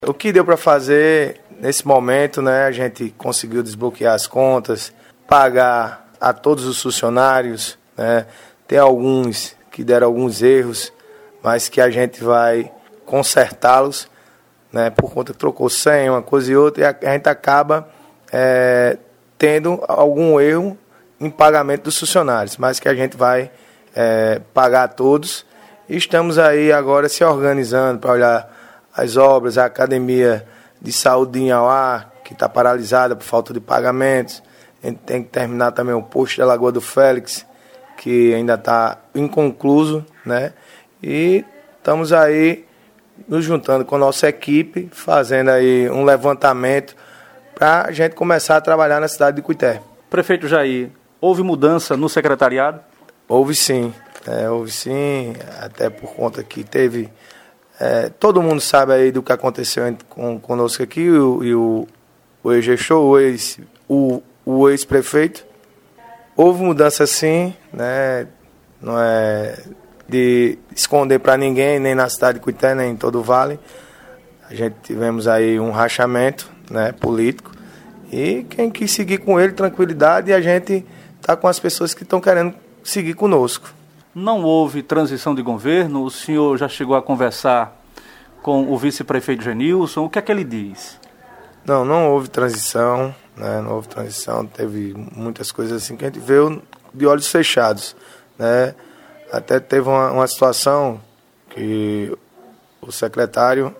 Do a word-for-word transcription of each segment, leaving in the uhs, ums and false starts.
O que deu para fazer nesse momento, né? A gente conseguiu desbloquear as contas, pagar a todos os funcionários, né? Tem alguns que deram alguns erros, mas que a gente vai consertá-los, né? Por conta que trocou senha, uma coisa e outra, e a gente acaba é, tendo algum erro em pagamento dos funcionários, mas que a gente vai é, pagar a todos. E estamos aí agora se organizando para olhar as obras, a academia de saúde em Inhauá, que está paralisada por falta de pagamentos. A gente tem que terminar também o posto da Lagoa do Félix, que ainda está inconcluso, né? E estamos aí nos juntando com a nossa equipe, fazendo aí um levantamento para a gente começar a trabalhar na cidade de Cuité. Prefeito Jair, houve mudança no secretariado? Houve sim, é, houve sim, até por conta que teve... É, todo mundo sabe aí do que aconteceu com, conosco aqui, o, e o, o ex-gestor, o, ex, o, o ex-prefeito. Houve mudança sim, né? Não é de esconder para ninguém, nem na cidade de Cuité, nem em todo o Vale. A gente tivemos aí um rachamento, né, político, e quem quis seguir com ele, tranquilidade, e a gente está com as pessoas que estão querendo seguir conosco. Não houve transição de governo? O senhor já chegou a conversar com o vice-prefeito Genilson? O que é que ele diz? Não, não houve transição, né? Não houve transição, teve muitas coisas assim que a gente viu de olhos fechados, né? Até teve uma, uma situação que o secretário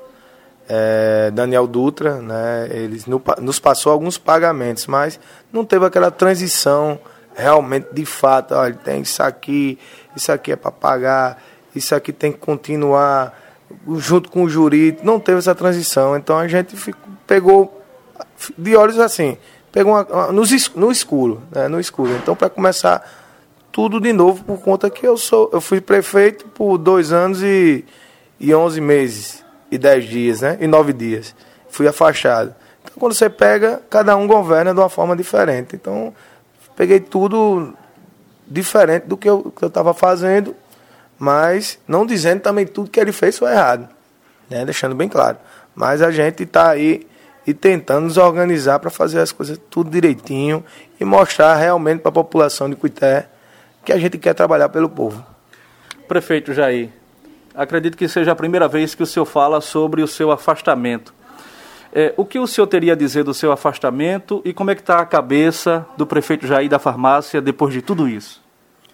é, Daniel Dutra, né? Ele no, nos passou alguns pagamentos, mas não teve aquela transição realmente, de fato, olha, tem isso aqui, isso aqui é para pagar, isso aqui tem que continuar junto com o jurídico. Não teve essa transição, então a gente ficou, pegou de olhos assim, pegou uma, uma, no, no escuro, né, no escuro. Então, para começar tudo de novo, por conta que eu sou, eu fui prefeito por dois anos e, e onze meses, e dez dias, né, e nove dias. Fui afastado. Então, quando você pega, cada um governa de uma forma diferente. Então, peguei tudo diferente do que eu estava fazendo, mas não dizendo também tudo que ele fez foi errado, né? Deixando bem claro. Mas a gente está aí e tentando nos organizar para fazer as coisas tudo direitinho e mostrar realmente para a população de Cuité que a gente quer trabalhar pelo povo. Prefeito Jair, acredito que seja a primeira vez que o senhor fala sobre o seu afastamento. É, o que o senhor teria a dizer do seu afastamento e como é que está a cabeça do prefeito Jair da Farmácia depois de tudo isso?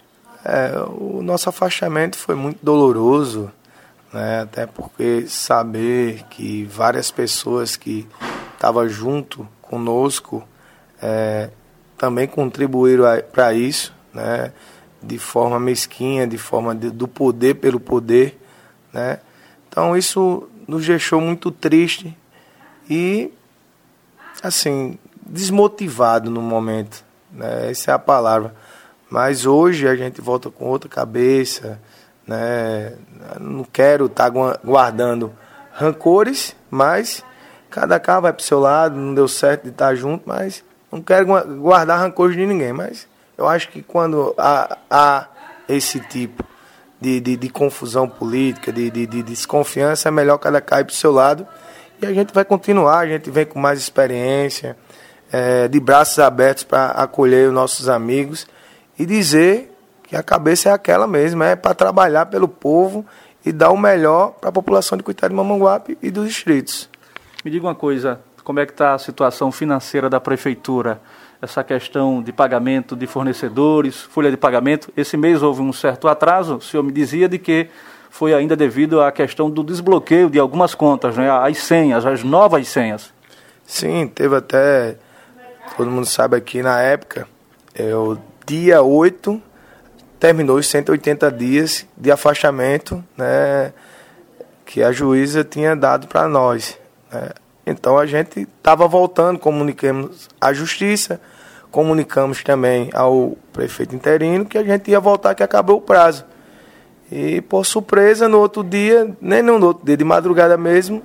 É, o nosso afastamento foi muito doloroso, né? Até porque saber que várias pessoas que estavam junto conosco é, também contribuíram para isso, né? De forma mesquinha, de forma de, do poder pelo poder, né? Então isso nos deixou muito triste e, assim, desmotivado no momento, né? Essa é a palavra. Mas hoje a gente volta com outra cabeça, né? Não quero estar guardando rancores, mas cada carro vai para o seu lado, não deu certo de estar junto, mas não quero guardar rancores de ninguém. Mas eu acho que quando há, há esse tipo de, de, de confusão política, de, de, de desconfiança, é melhor cada carro ir para o seu lado. E a gente vai continuar, a gente vem com mais experiência, é, de braços abertos para acolher os nossos amigos e dizer que a cabeça é aquela mesmo, é para trabalhar pelo povo e dar o melhor para a população de Cuité de Mamanguape e dos distritos. Me diga uma coisa, como é que está a situação financeira da prefeitura? Essa questão de pagamento de fornecedores, folha de pagamento, esse mês houve um certo atraso, o senhor me dizia de que foi ainda devido à questão do desbloqueio de algumas contas, né? As senhas, as novas senhas. Sim, teve até, todo mundo sabe aqui na época, é, o dia oito terminou os cento e oitenta dias de afastamento, né, que a juíza tinha dado para nós, né? Então a gente estava voltando, comunicamos à justiça, comunicamos também ao prefeito interino que a gente ia voltar, que acabou o prazo. E, por surpresa, no outro dia, nem no outro dia, de madrugada mesmo,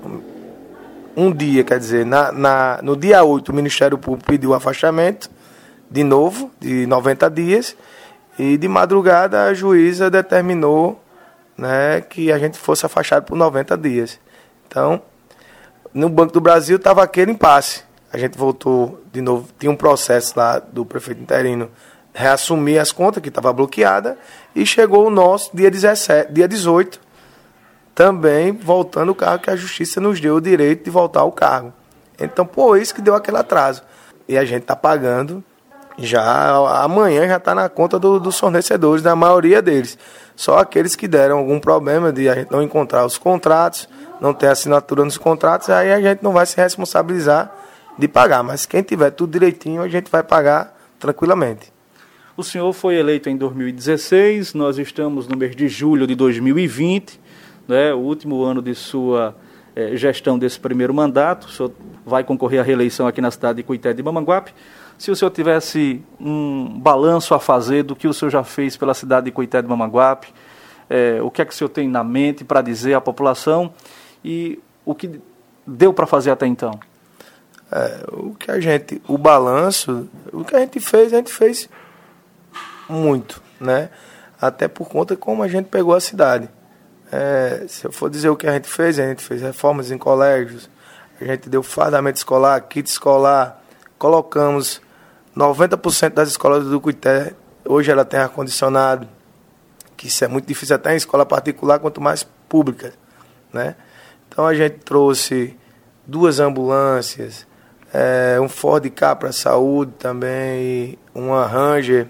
um dia, quer dizer, na, na, no dia oito, o Ministério Público pediu afastamento, de novo, de noventa dias, e de madrugada a juíza determinou, né, que a gente fosse afastado por noventa dias. Então, no Banco do Brasil estava aquele impasse. A gente voltou de novo, tinha um processo lá do prefeito interino reassumir as contas, que estava bloqueada, e chegou o nosso dia dezessete, dia dezoito, também voltando o cargo, que a justiça nos deu o direito de voltar ao cargo. Então, por isso que deu aquele atraso. E a gente está pagando, já amanhã já está na conta do, dos fornecedores, da maioria deles. Só aqueles que deram algum problema de a gente não encontrar os contratos, não ter assinatura nos contratos, aí a gente não vai se responsabilizar de pagar. Mas quem tiver tudo direitinho, a gente vai pagar tranquilamente. O senhor foi eleito em dois mil e dezesseis, nós estamos no mês de julho de dois mil e vinte, né, o último ano de sua eh, gestão desse primeiro mandato. O senhor vai concorrer à reeleição aqui na cidade de Cuité de Mamanguape. Se o senhor tivesse um balanço a fazer do que o senhor já fez pela cidade de Cuité de Mamanguape, eh, o que é que o senhor tem na mente para dizer à população e o que deu para fazer até então? É, o que a gente, o balanço, o que a gente fez, a gente fez muito, né? Até por conta de como a gente pegou a cidade. É, se eu for dizer o que a gente fez, a gente fez reformas em colégios, a gente deu fardamento escolar, kit escolar, colocamos noventa por cento das escolas do Cuité, hoje ela tem ar-condicionado, que isso é muito difícil até em escola particular, quanto mais pública, né? Então a gente trouxe duas ambulâncias, é, um Ford Ka para saúde também, uma Ranger,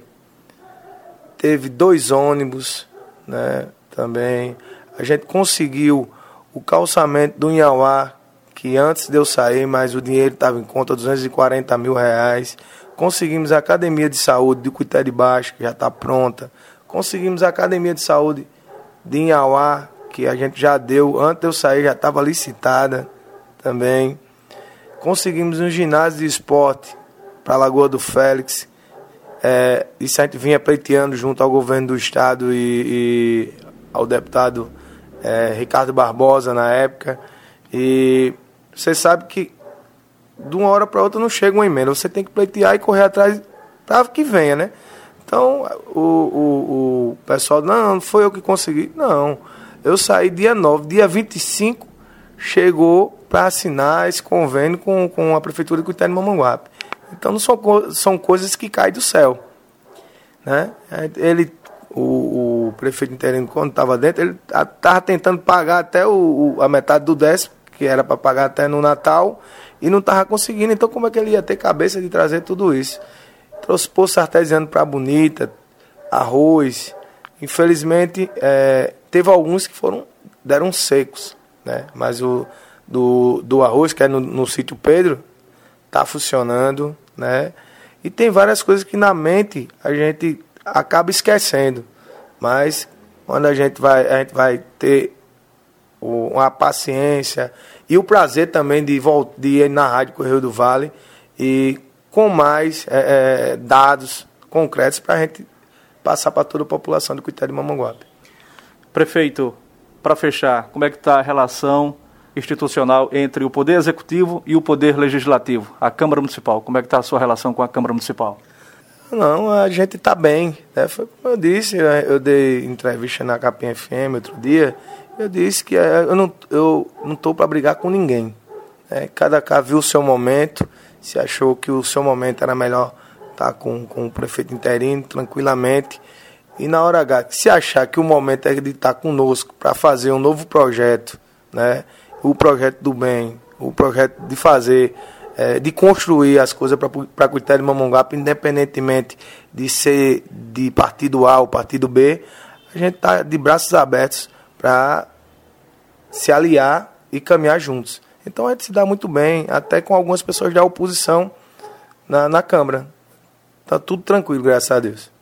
teve dois ônibus, né, também. A gente conseguiu o calçamento do Inhauá, que antes de eu sair, mas o dinheiro estava em conta, duzentos e quarenta mil reais. Conseguimos a Academia de Saúde de Cuité de Baixo, que já está pronta. Conseguimos a Academia de Saúde de Inhauá, que a gente já deu, antes de eu sair, já estava licitada também. Conseguimos um ginásio de esporte para a Lagoa do Félix. É, isso a gente vinha pleiteando junto ao governo do estado e, e ao deputado é, Ricardo Barbosa na época. E você sabe que de uma hora para outra não chega uma emenda, você tem que pleitear e correr atrás para que venha, né? Então o, o, o pessoal, não, não foi eu que consegui. Não, eu saí dia nove, dia vinte e cinco chegou para assinar esse convênio com, com a Prefeitura de Cuité de Mamanguape. Então não são, são coisas que caem do céu, né? Ele, o, o prefeito interino, quando estava dentro, ele estava tentando pagar até o, o, a metade do décimo, que era para pagar até no Natal, e não estava conseguindo. Então como é que ele ia ter cabeça de trazer tudo isso? Trouxe poço artesiano para Bonita, arroz. Infelizmente, é, teve alguns que foram, deram secos, né? Mas o do, do arroz, que é no, no sítio Pedro, está funcionando, né? E tem várias coisas que na mente a gente acaba esquecendo, mas quando a gente vai, a gente vai ter o, uma paciência e o prazer também de, voltar, de ir na Rádio Correio do Vale e com mais é, é, dados concretos para a gente passar para toda a população do Cuité de Mamanguape. Prefeito, para fechar, como é que está a relação institucional entre o Poder Executivo e o Poder Legislativo, a Câmara Municipal? Como é que está a sua relação com a Câmara Municipal? Não, a gente está bem, né? Foi como eu disse, eu dei entrevista na Capim F M outro dia, eu disse que eu não eu não estou para brigar com ninguém, né? Cada cá viu o seu momento, se achou que o seu momento era melhor estar com, com o prefeito interino, tranquilamente, e na hora H, se achar que o momento é de estar conosco para fazer um novo projeto, né? O projeto do bem, o projeto de fazer, é, de construir as coisas para Cuité de Mamanguape, independentemente de ser de partido A ou partido B, a gente está de braços abertos para se aliar e caminhar juntos. Então a gente se dá muito bem, até com algumas pessoas da oposição na, na Câmara. Está tudo tranquilo, graças a Deus.